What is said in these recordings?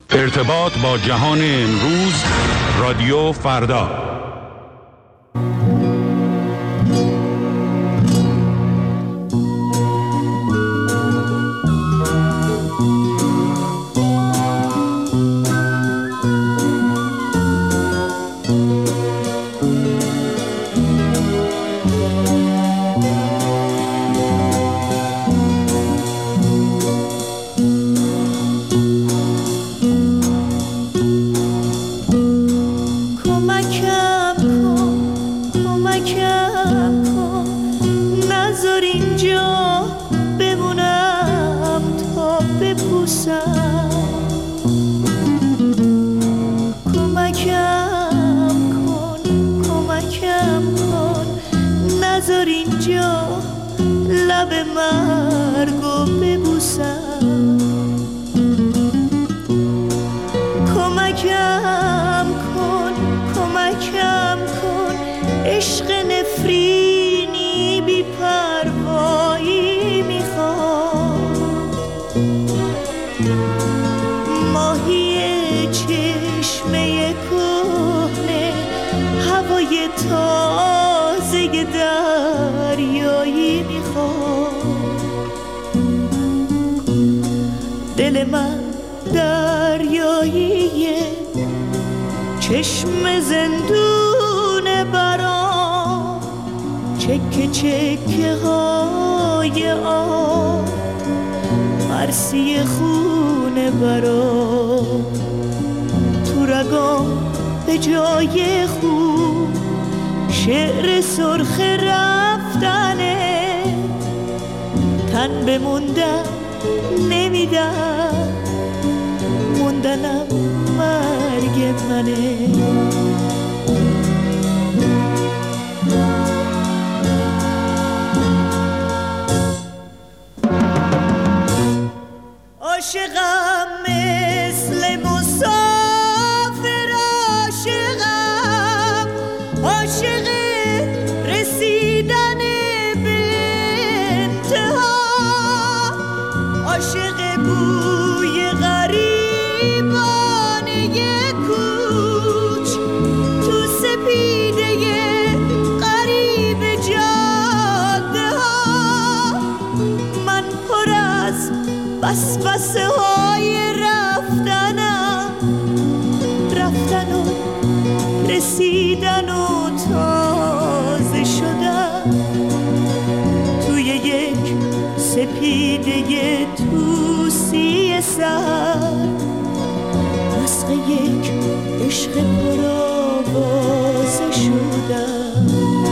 ارتباط با جهان امروز، رادیو فردا. دل من دریاییه، چشم زندون برام، چکه چکه های آب، مرسی خونه برام، تو رگام به جای خوب شعر سرخ رفتنه، تن بموندن نمیدم، موندنم مرگ منه. عاشقم مثل مسافر، عاشقم عاشق رسیدن به انتها، عاشق بوی غریبانه کوچ تو سپیده غریب جاده ها، من پر از وسوسه های رفتنم، رفتن و رسیدن و تازه شدن توی یک سپیده توسی سر، مسخ یک عشق پرآوازه شدن.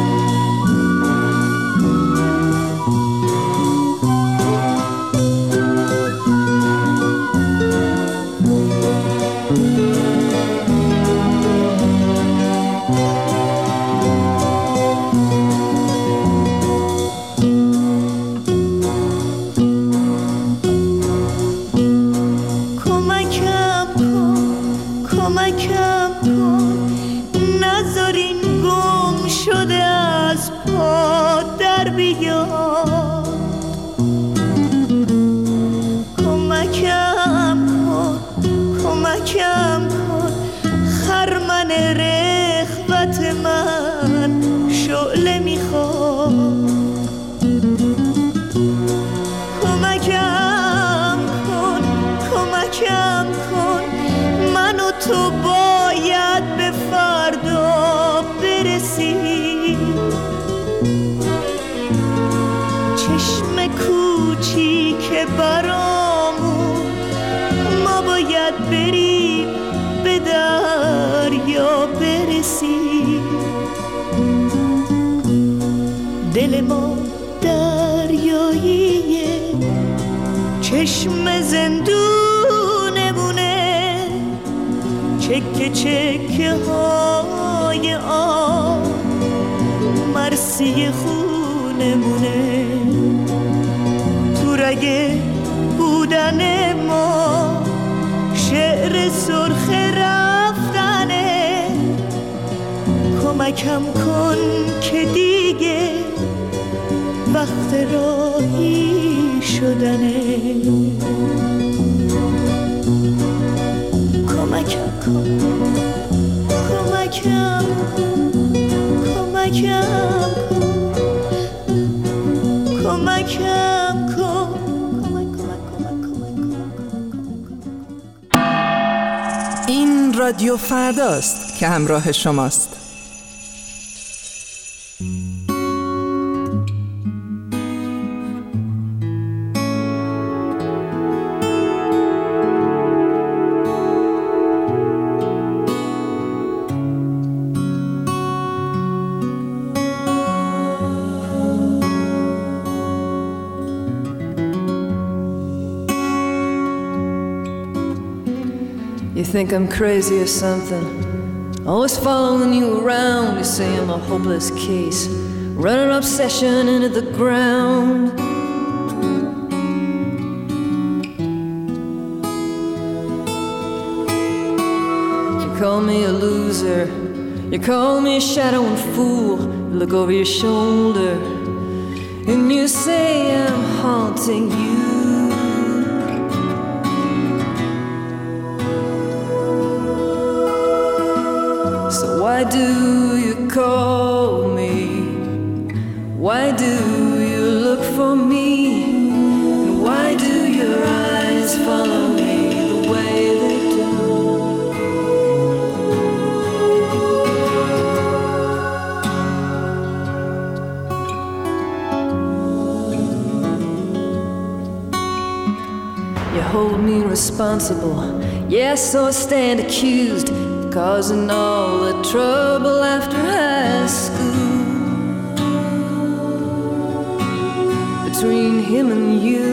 تو باید به فردا برسی، چشم کوچیک برامون، ما باید بریم به دریا برسی، دل ما دریاییه، چشم زندونمونه، چکه چکه های آب، مرسی خونمونه، تو رگ بودن ما شعر سرخ رفتنه، کمکم کن که دیگه وقت راهی شدنه. این رادیو فرداست که همراه شماست. You think I'm crazy or something, always following you around. You say I'm a hopeless case, run an obsession into the ground. You call me a loser, you call me a shadow and fool. You look over your shoulder and you say I'm haunting you. Why do you call me? Why do you look for me? And why do your eyes follow me the way they do? You hold me responsible, yes, so I stand accused, causing all the trouble after high school. Between him and you,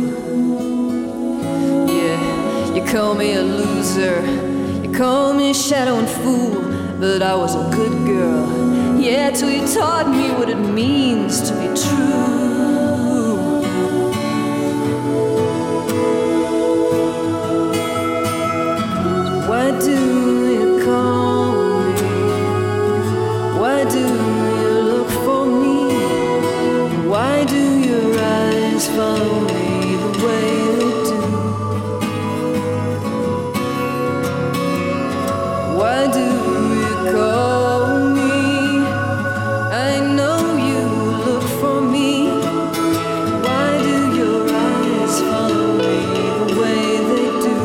yeah, you call me a loser, you call me a shadow and fool, but I was a good girl, yeah, till you taught me what it means to be true. Why do you call me? Why do you look for me? Why do your eyes follow me the way they do? Why do you call me? I know you look for me. Why do your eyes follow me the way they do?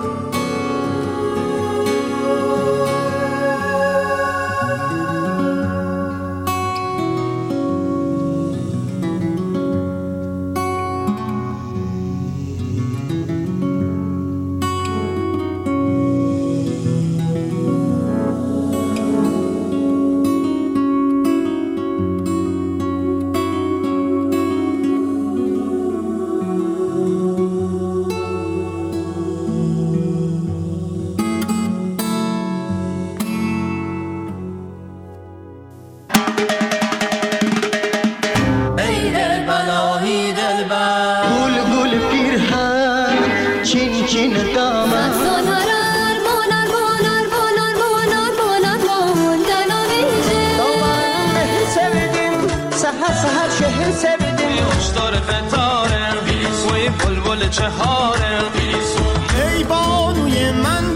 ای بانوی من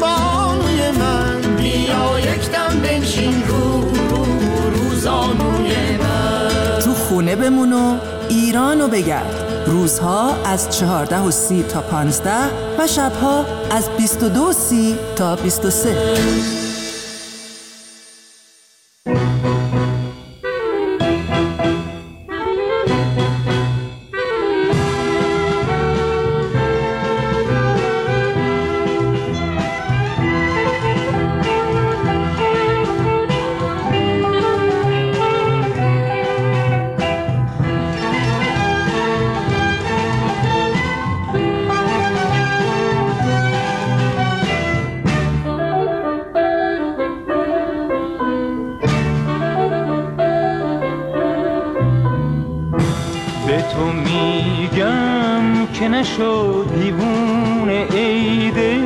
بیا یکدم بنشین روزانوی من. تو خونه بمون و ایرانو بگرد. روزها از 14:30 تا 15 و شبها از 22:30 تا 23. تو میگم که نشد دیوونه ایده،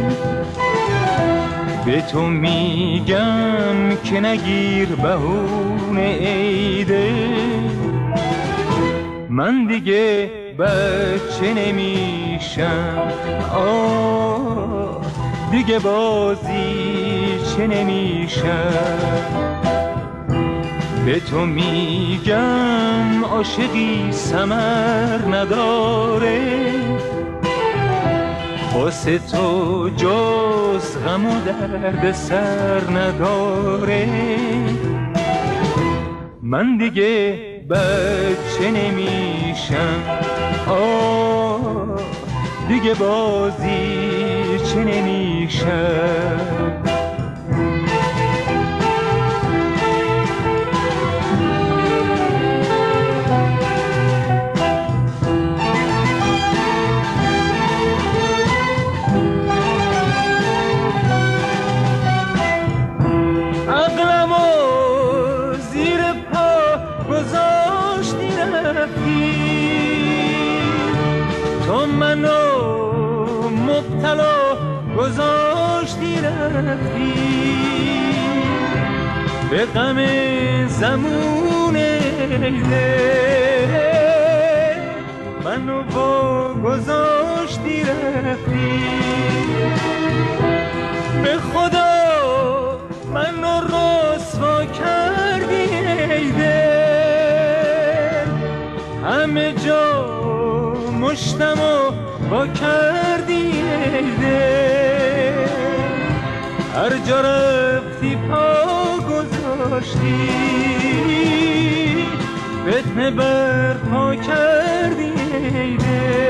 به تو میگم که نگیر بهونه ایده. من دیگه بچه نمیشم، دیگه بازی چه نمیشه. به تو میگم عاشقی ثمر نداره، واسه تو جز غم و درد سر نداره. من دیگه بچه نمیشم، دیگه بازی چه نمیشه. گذاشتی رفتی به غم زمون عیده، منو با گذاشتی رفتی. به خدا منو رسوا کردی عیده، همه جا مشتمو با کردی عیده. هر جا رفتی پا گذاشتی، فتنه برپا کردی عیده.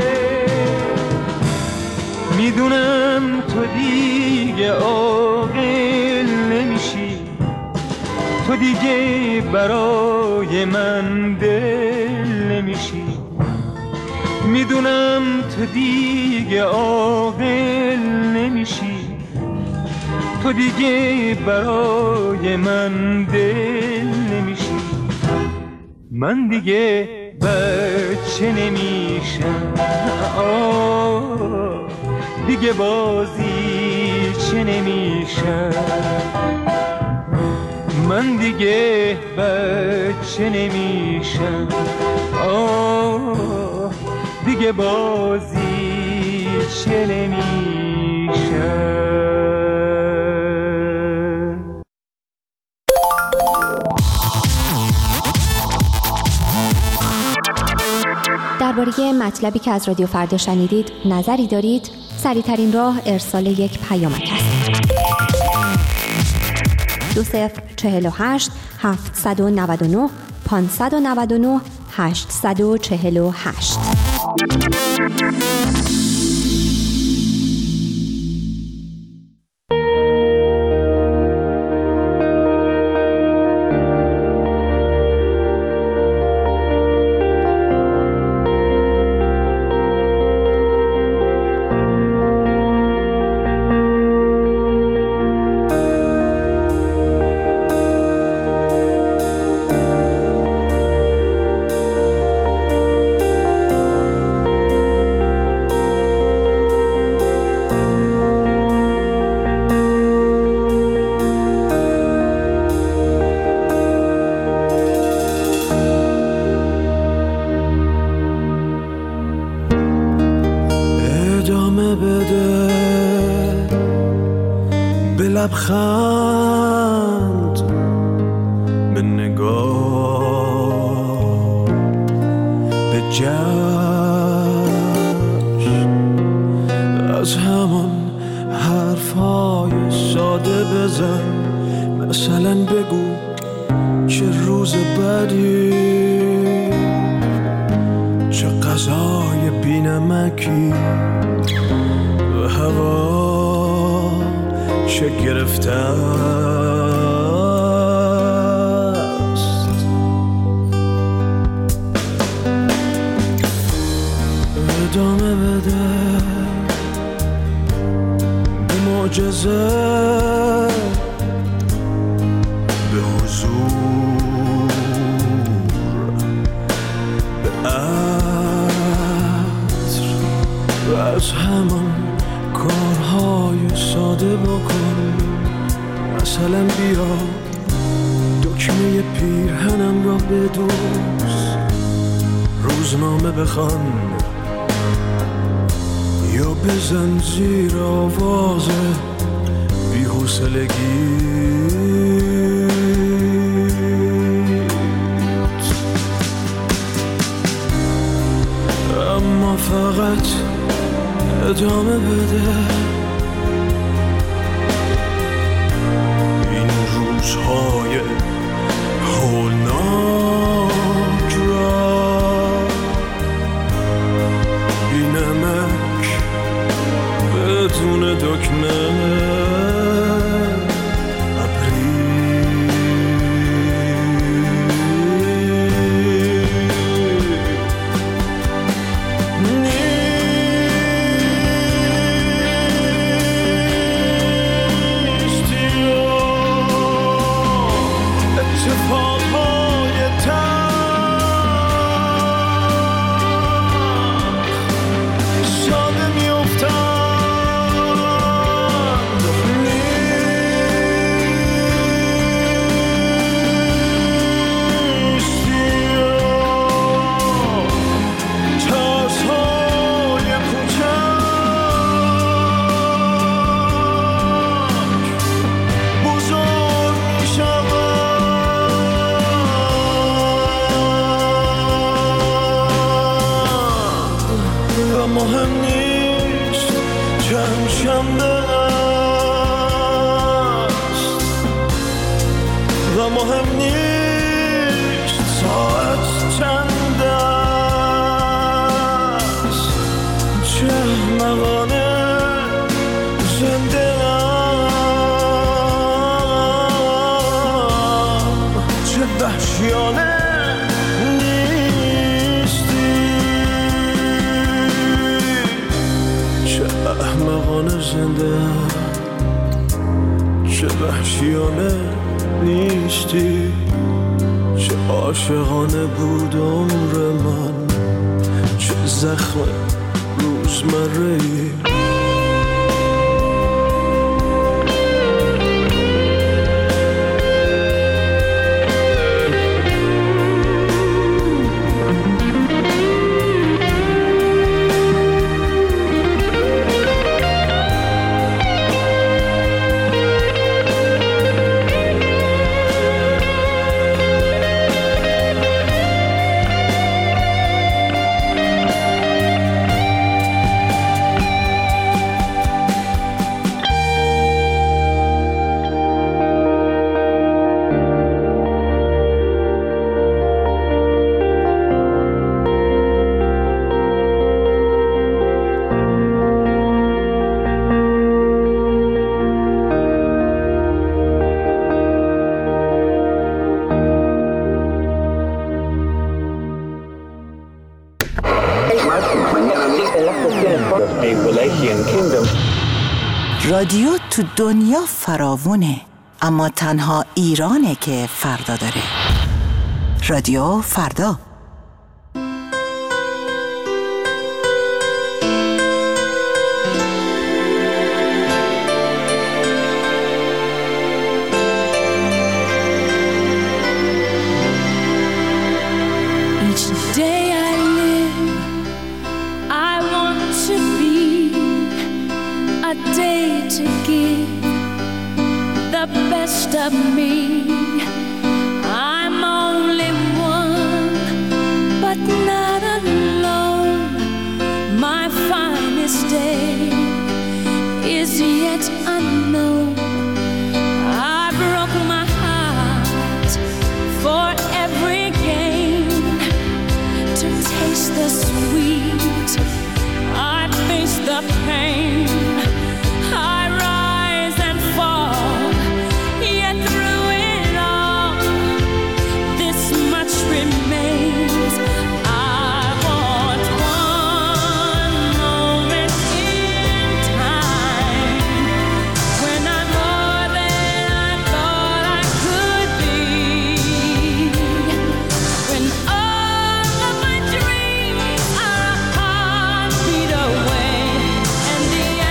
میدونم تو دیگه عاقل نمیشی، تو دیگه برای من دل نمیشی. میدونم تو دیگه عاقل نمیشی، تو دیگه برای من دل نمیشی. من دیگه بچه نمیشم، دیگه بازی چه نمیشم. من دیگه بچه نمیشم، دیگه بازی چه نمیشه. درباره مطلبی که از رادیو فردا شنیدید نظری دارید؟ سریع‌ترین راه ارسال یک پیامک است. 2048 799 599 848. لبخند به نگاه به جشن از همان حرفای ساده بزن. مثلا بگو چه روز بدی، چه غذای بی‌نمکی و هوا چه گرفته است. ادامه بده به معجزه، به حضور، به عطر و از همان کارهای ساده بکن. مثلا بیا دکمه پیرهنم را بدوز، روزنامه بخوان یا بزن زیر آواز اما فقط ادامه بده این روزهای هولناک را، بی نمک بدون دکمه مهم نیست چند شنبه است و مهم نیست ساعت چند است، چه احمقانه زنده ام، چه وحشیانه احمقانه زنده، چه وحشیانه نیستی، چه عاشقانه بود عمر من، چه زخم روزمره‌ای. رادیو تو دنیا فراوونه، اما تنها ایرانه که فردا داره. رادیو فردا. Of me, I'm only one, but not alone. My finest day is yet unknown. I broke my heart for every gain to taste the sweet. I face the pain. I rise and fall. Through it all, this much remains. I want one moment in time when I'm more than I thought I could be, when all of my dreams are a heartbeat away, and the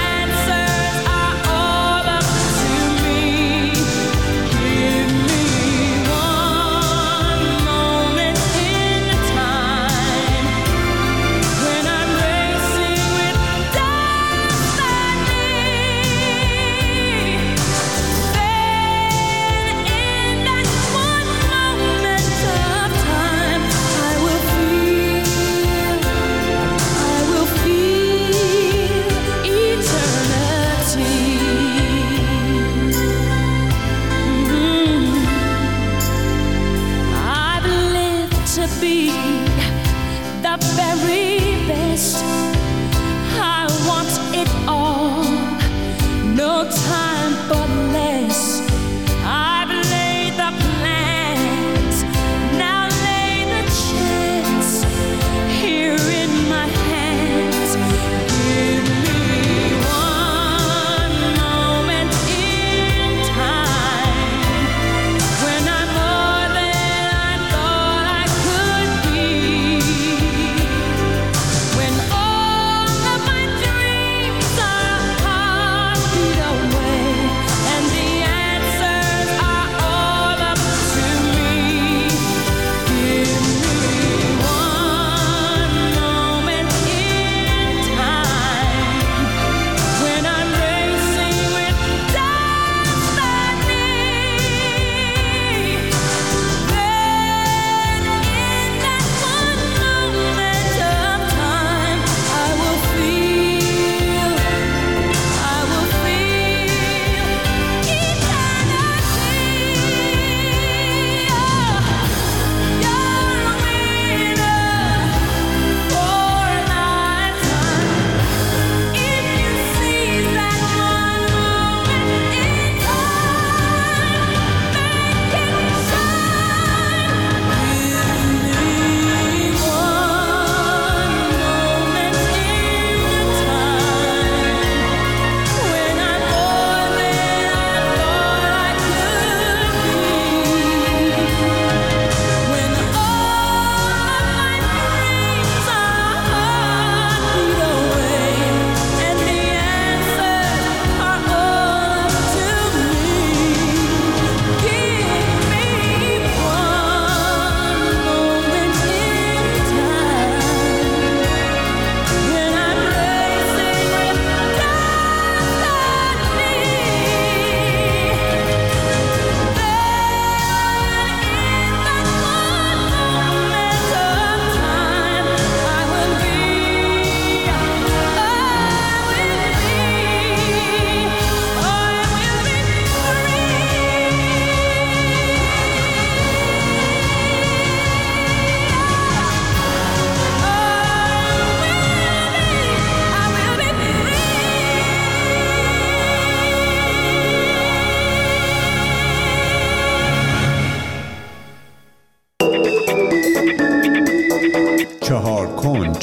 4 کنج.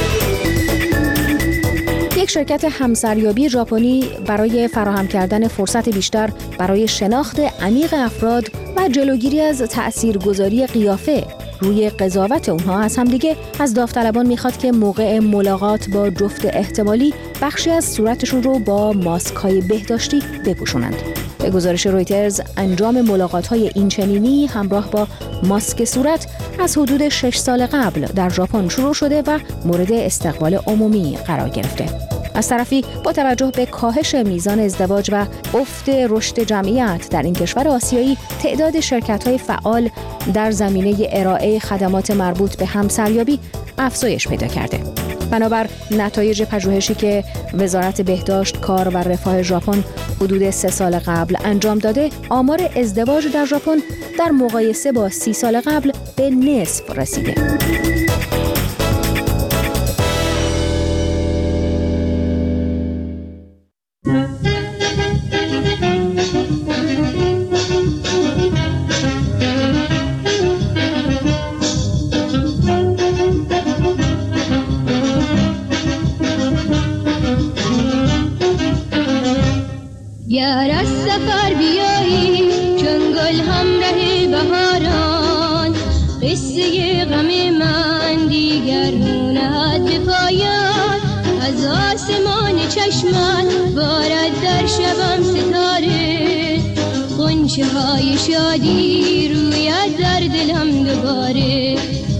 یک شرکت همسریابی ژاپنی برای فراهم کردن فرصت بیشتر برای شناخت عمیق افراد و جلوگیری از تأثیرگذاری قیافه روی قضاوت اونها از همدیگه از داوطلبان میخواد که موقع ملاقات با جفت احتمالی بخشی از صورتشون رو با ماسک‌های بهداشتی بپوشونند. به گزارش رویترز انجام ملاقات‌های اینچنینی همراه با ماسک صورت از حدود 6 سال قبل در ژاپن شروع شده و مورد استقبال عمومی قرار گرفته. از طرفی با توجه به کاهش میزان ازدواج و افت رشد جمعیت در این کشور آسیایی، تعداد شرکت‌های فعال در زمینه ارائه خدمات مربوط به همسریابی افزایش پیدا کرده. بنابر نتایج پژوهشی که وزارت بهداشت، کار و رفاه ژاپن حدود 3 سال قبل انجام داده، آمار ازدواج در ژاپن در مقایسه با 30 سال قبل به نصف رسیده. گر از سفر بیایی چون گل همراه بهاران، قصه غم من دیگر نهد به پایان. از آسمان چشمت بارد در شبم ستاره، غنچه های شادی روید در دلم دوباره.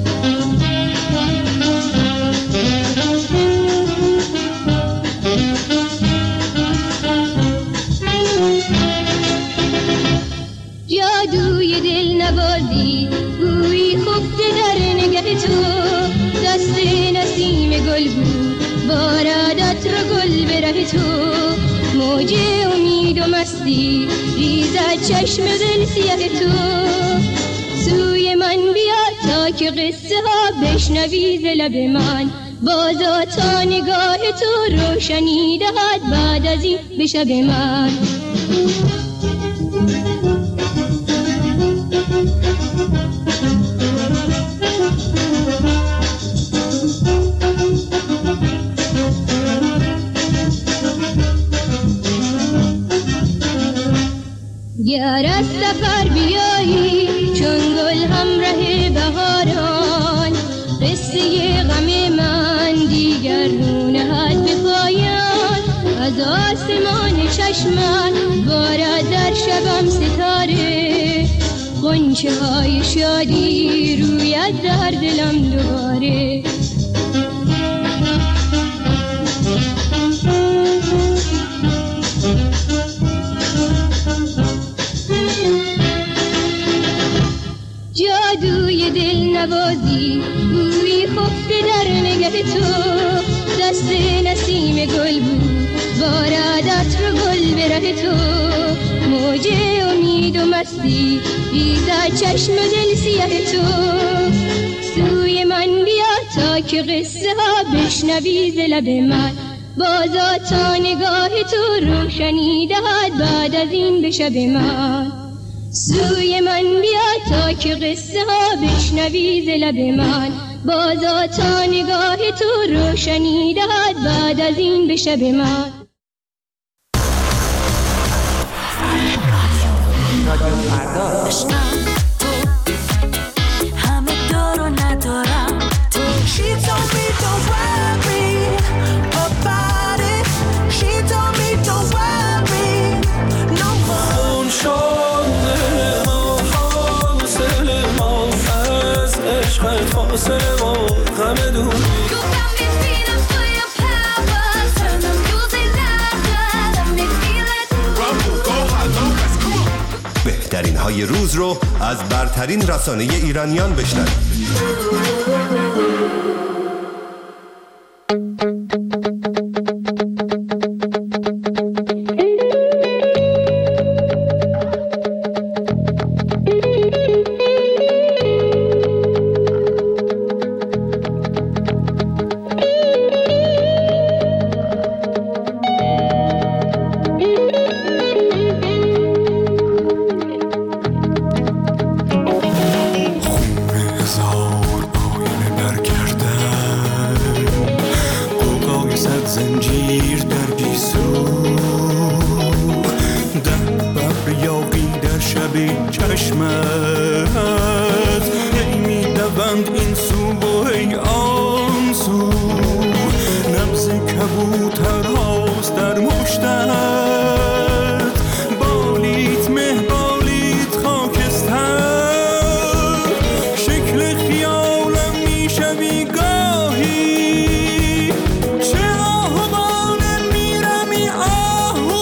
جادوی دل نوازی گویی خفته در نگه تو، دست نسیم گل بود باردت را گل به ره تو. موج امید و مستی ریزد چشم دل سیه تو، سوی من بیا تا که قصه ها بشنوی ز لب من. بازا تا نگاه تو روشنی دهد بعد از این به شب من. گر از سفر بیایی چون گل همراه بهاران، قصه غم من دیگر نهد به پایان. از آسمان چشمت بارد در شبم ستاره، غنچه های شادی روید در دلم دوباره. جادوی دل نوازی گویی خفته در نگه تو، دست نسیم گل بود باردت رو گل به ره تو. موج امید و مستی ریزد چشم دل سیه تو، سوی من بیا تا که قصه ها بشنوی ز لب من. بازا تا نگاه تو روشنی دهد بعد از این به شب من. سوی من بیا تا که قصه ها بشنوی ز لب من. بازا تا نگاه تو روشنی دهد بعد از این به شب من. همه دار و ندارم تو. She told me don't worry about it. She told me don't worry no more. فاصله ما غم دور. بهترین های روز رو از برترین رسانه ایرانیان بشنوید. هزار آینه برگردن شبی چشمت هی میدوند این سو و هی آن سو نبض کبوتر هاست در مشتت بالیت مه بالیت خاکستر شکل خیالم میشوی گاهی چه آهوانه میرمی آهو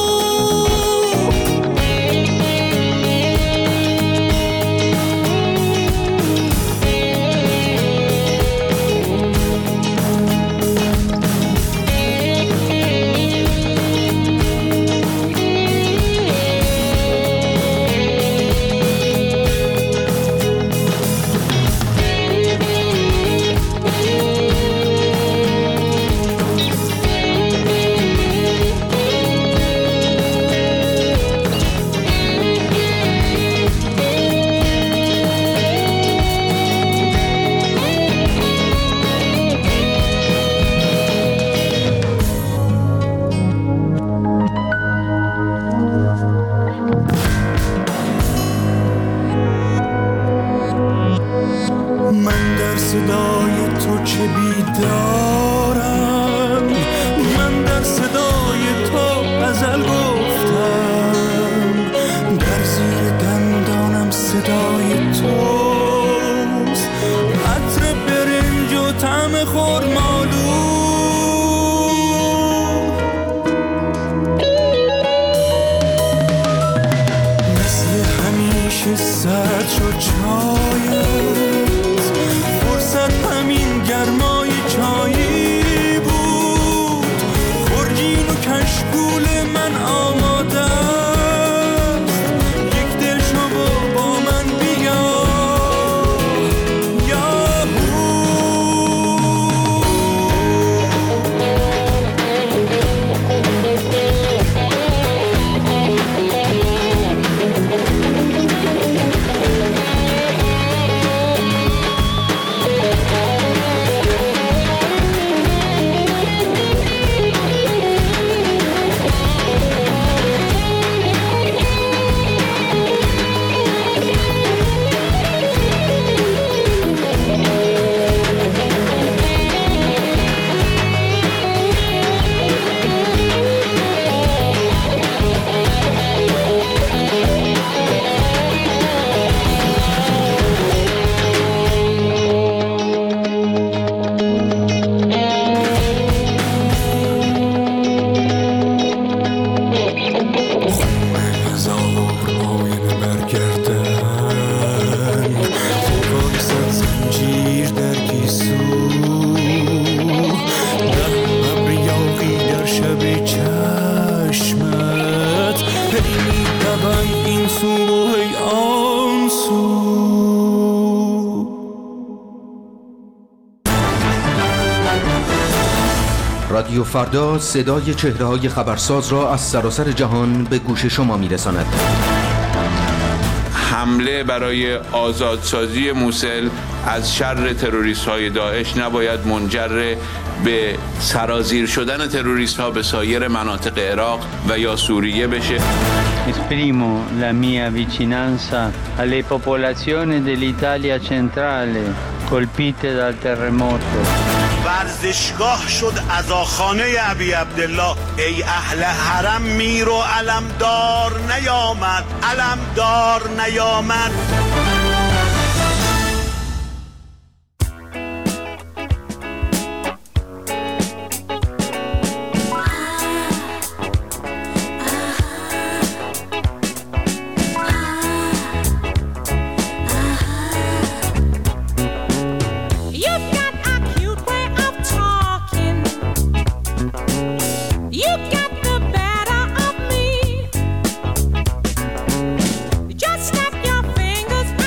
رادیو فردا صدای چهره‌های خبرساز را از سراسر جهان به گوش شما می‌رساند. حمله برای آزادسازی موسل از شر تروریست‌های داعش نباید منجر به سرازیر شدن تروریست‌ها به سایر مناطق عراق و یا سوریه بشه. Esprimo la mia vicinanza alle popolazioni dell'Italia centrale colpite dal terremoto. ورزشگاه شد عزاخانه ابی عبدالله ای اهل حرم میر و علمدار نیامد علمدار نیامد. Just snap your fingers.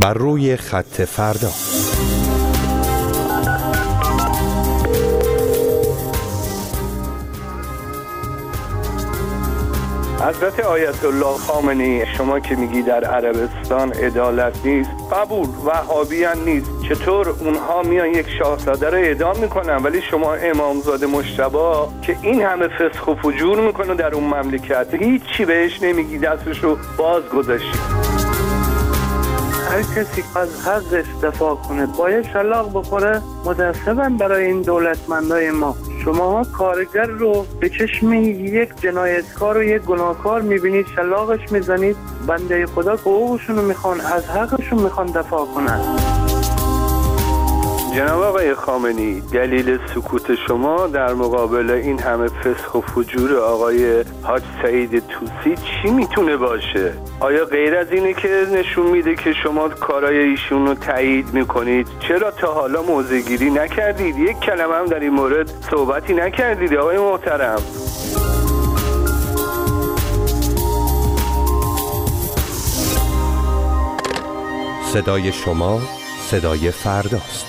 بر روی خط فردا. حضرت آیت الله خامنه‌ای، شما که میگی در عربستان عدالت نیست، قبول، وهابیان نیست، چطور اونها میان یک شاهزاده رو اعدام میکنن ولی شما امامزاده مجتبی که این همه فسق و فجور میکنه در اون مملکت هیچی بهش نمیگی، دستشو باز گذاشتی؟ هر کسی از حقش دفاع کنه باید شلاق بخوره. متاسفم برای این دولتمندای ما. شما کارگر رو به چشم یک جنایتکار و یک گناهکار میبینید، شلاقش میزنید. بنده خدا حقوقشون رو میخوان، از حقشون میخوان دفاع کنن. جناب آقای خامنه‌ای، دلیل سکوت شما در مقابل این همه فسق و فجور آقای حاج سعید طوسی چی میتونه باشه؟ آیا غیر از اینه که نشون میده که شما کارای ایشون رو تایید میکنید؟ چرا تا حالا موضع‌گیری نکردید؟ یک کلمه هم در این مورد صحبتی نکردید آقای محترم؟ صدای شما صدای فرداست.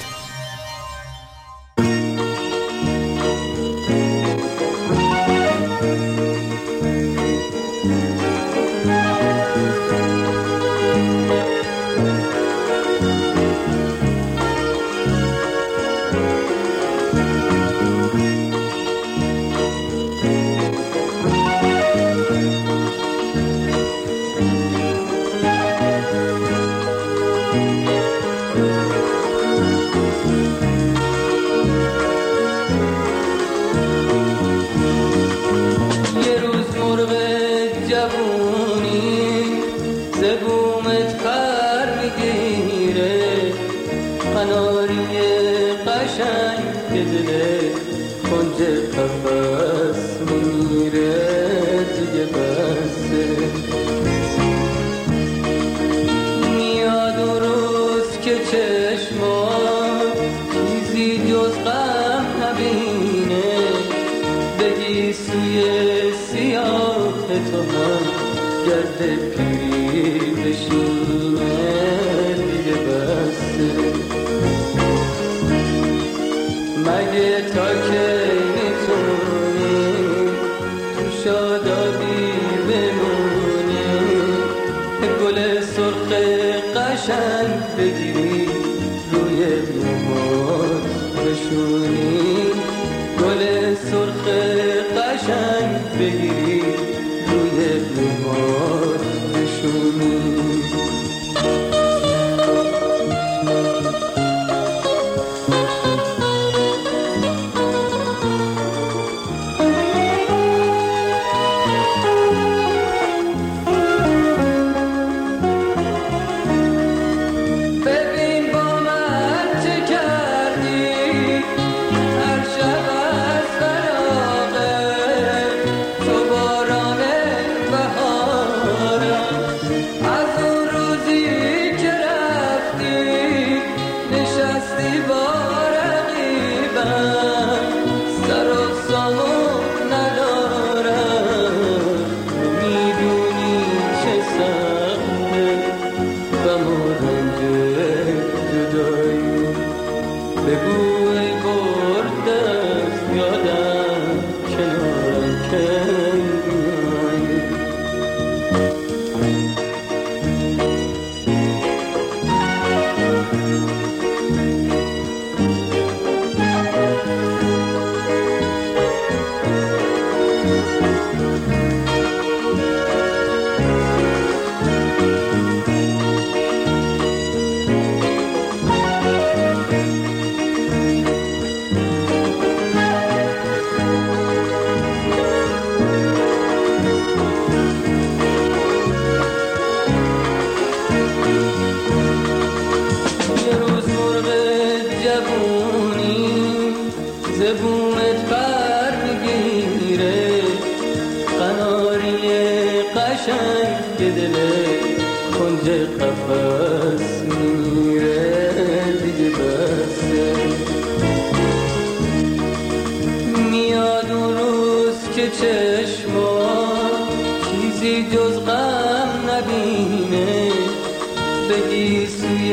چیزی جز غم نبینه، بگی سوی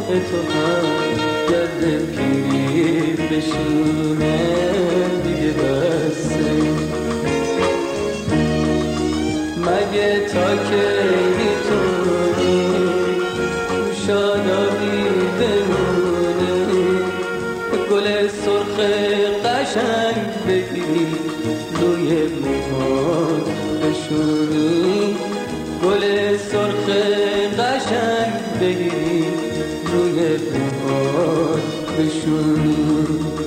تو هم گرد پیر بشینه دیگه بسته مگه تا که میتونی شادابی بمونی گل سرخ قشنگ بگیری روی موهات بشونی گل سرخ قشنگ بگیری روی موهات بشونی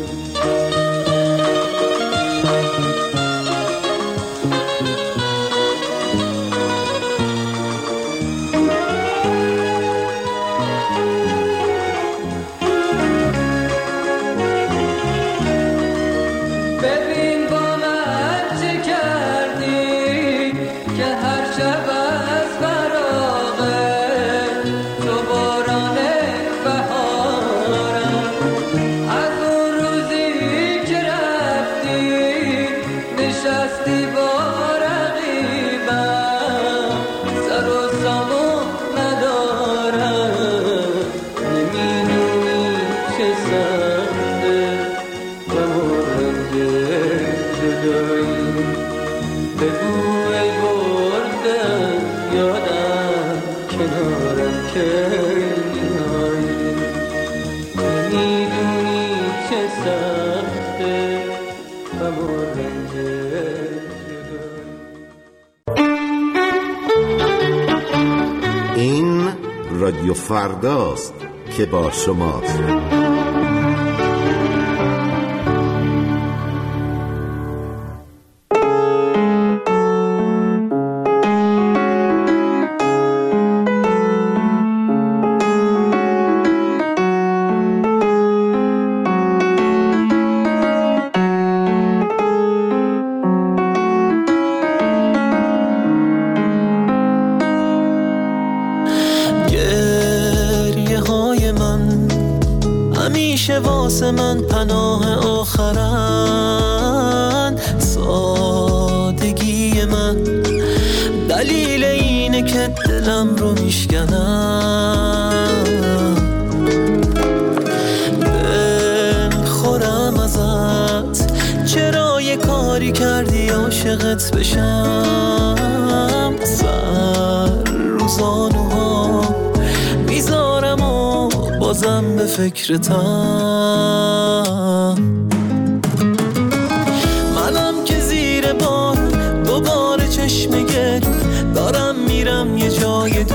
این رادیو فرداست که با شماست. واسه من پناه آخرن سادگی من دلیل اینه که دلم رو میشکنم دل خورم ازت چرا یه کاری کردی عاشقت بشم سر روزانوها میذارم و بازم به فکرتم منم که زیر بار دوباره چشم گرد دارم میرم یه جای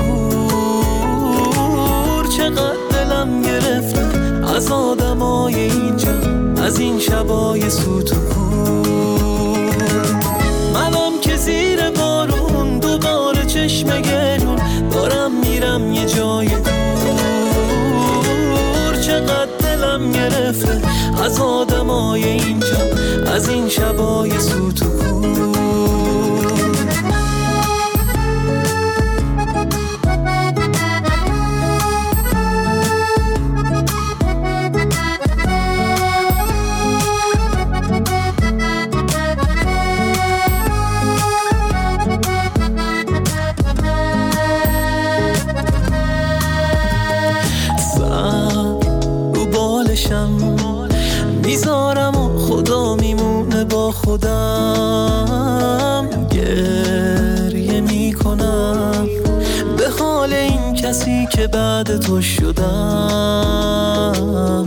دور چقدر دلم گرفته از آدمای اینجا از این شبای سوت و کور منم که زیر بارون دوباره چشم گرد دارم میرم یه جای دور چقدر دلم گرفته از آدمای اینجا از این شبای سوت و کور میذارم و خدا میمونه با خودم گریه میکنم به حال این کسی که بعد تو شدم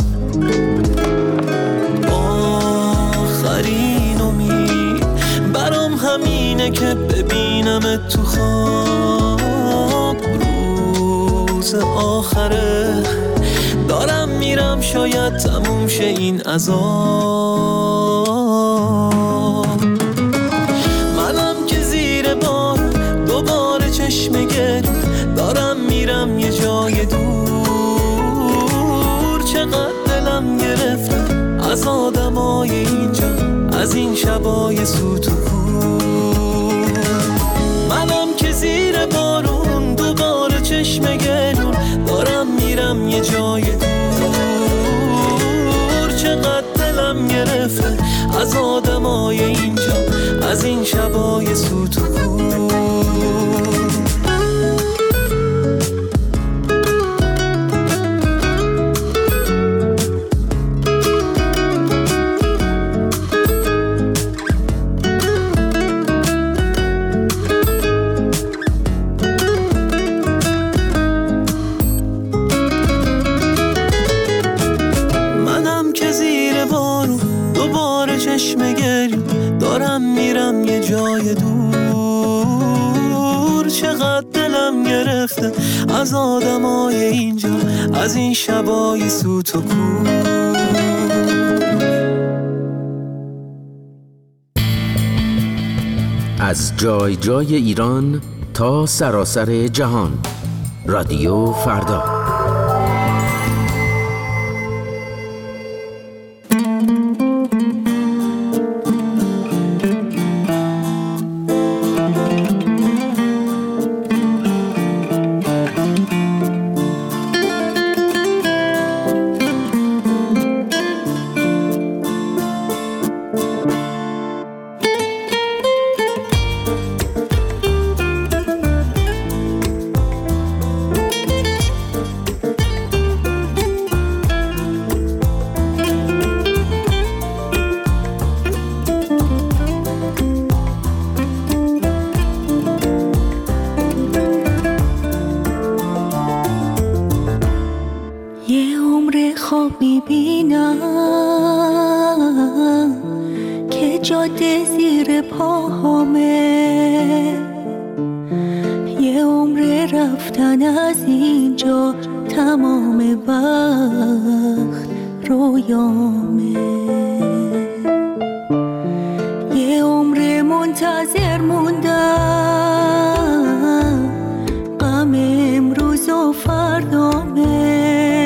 آخرین امید برام همینه که ببینم تو خواب روز آخره دارم میرم شاید تموم شه این عذاب منم که زیر بار دوباره چشم گرد دارم میرم یه جای دور چقدر دلم گرفته از آدمای اینجا از این شبای سوت و کور منم که زیر بارون دوباره چشم گرد دارم میرم یه جای دور چقدر دلم گرفته از آدمای اینجا از این شبای سوت و کور چشم گریم دارم میرم یه جای دور. چقدر دلم گرفته از آدمای اینجا، از این شبای سوت و کور. از جای جای ایران تا سراسر جهان، رادیو فردا. جاده زیر پاهامه، یه عمر رفتن از اینجا، تمام وقت رویامه، یه عمر منتظر موندم، غم امروز و فردامه،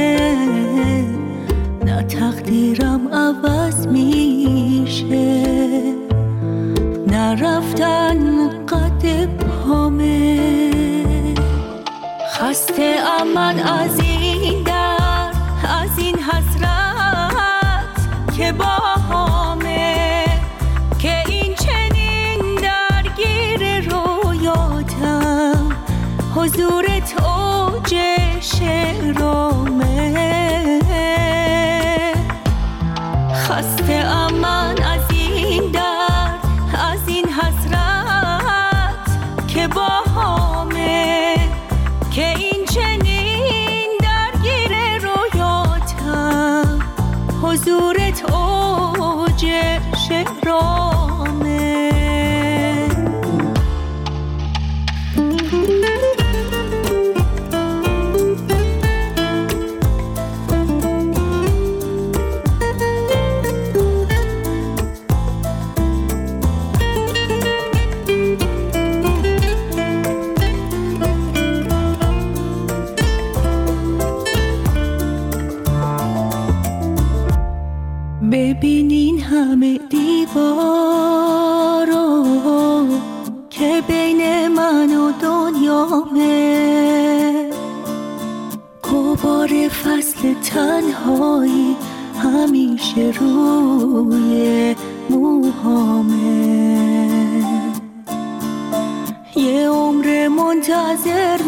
نه تقدیرم عوض میشه، نه رفتن قد پامه، خسته من از این در، از این حسرت که باهامه، که این چنین درگیر رویاتم، حضورت اوج شعرامه، خسته من از این در، از این حسرت که باهامه، که این چنین درگیر رویاتم، حضورت اوج شعرامه. ببینین همه دیوارو که بین من و دنیامه، غبار فصل تنهایی همیشه روی موهامه، یه عمر منتظر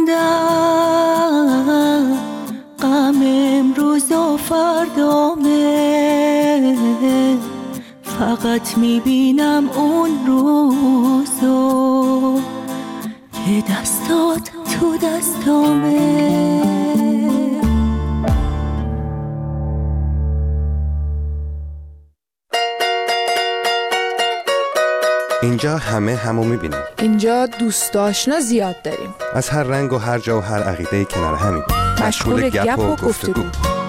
موندم، غم امروز و فردامه، فقط میبینم اون روزو که دستات تو دستامه. اینجا همه همو میبینیم. اینجا دوست آشنا زیاد داریم، از هر رنگ و هر جا و هر عقیده‌ای کنار همین، مشغول گپ و گفتگو.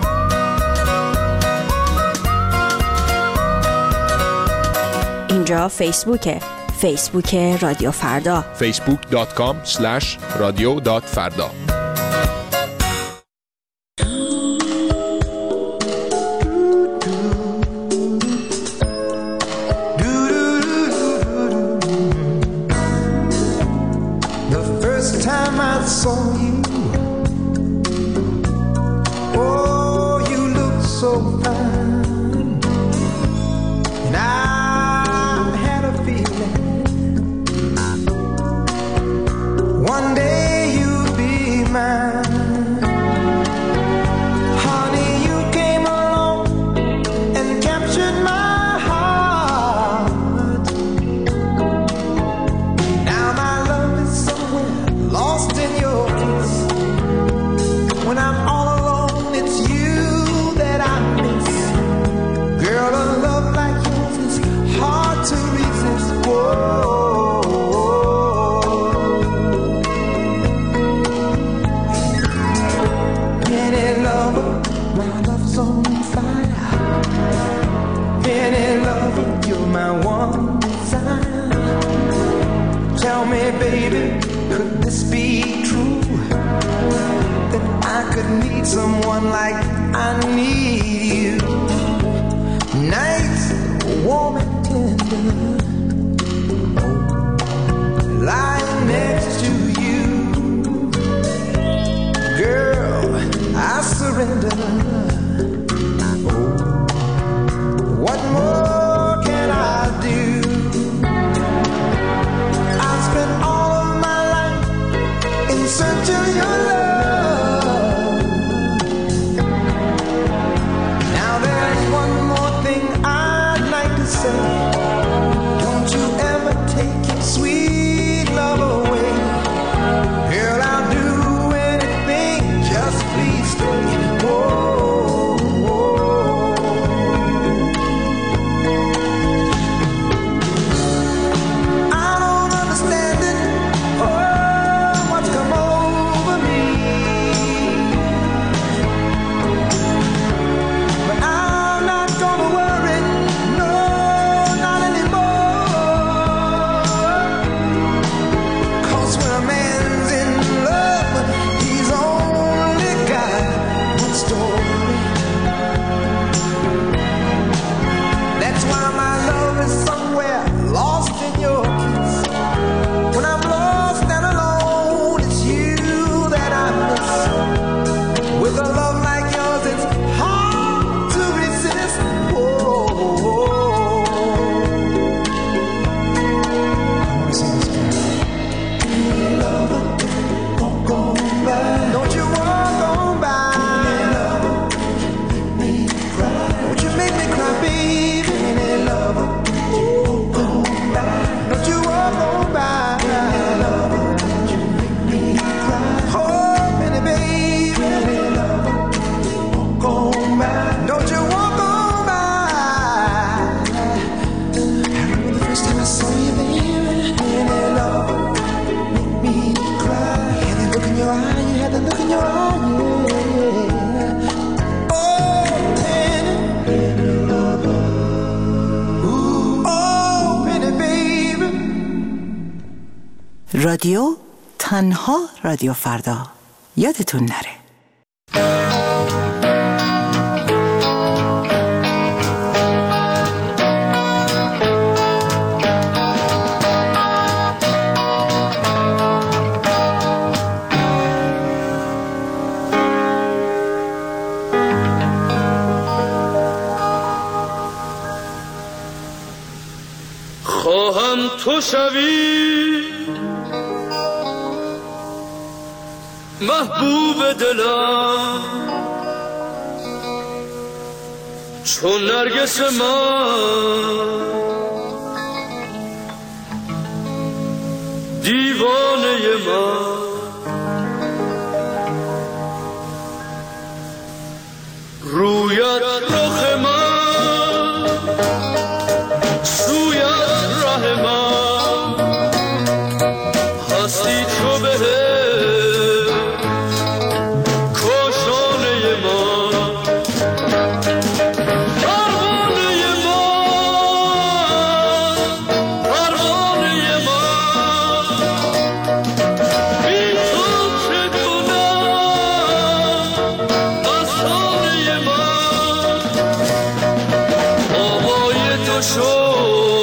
اینجا فیسبوک رادیو فردا، facebook.com/radio.farda. One day you'll be lover, you're my one desire. Tell me, baby, could this be true? That I could need someone like I need you. Nights warm and tender, lying next to you. Girl, I surrender. What more can I do? I spent all of my life in search of your love. Now there's one more thing I'd like to say. Don't you ever take your sweet love away. Girl, I'll do anything, just please stay. Whoa. رادیو تنها رادیو فردا، یادتون نره. خواهم تو شوی محبوب دلم، چون نرگس من دیوانه من. رویت رخ من، سویت ره من، هستی چو بهشت شو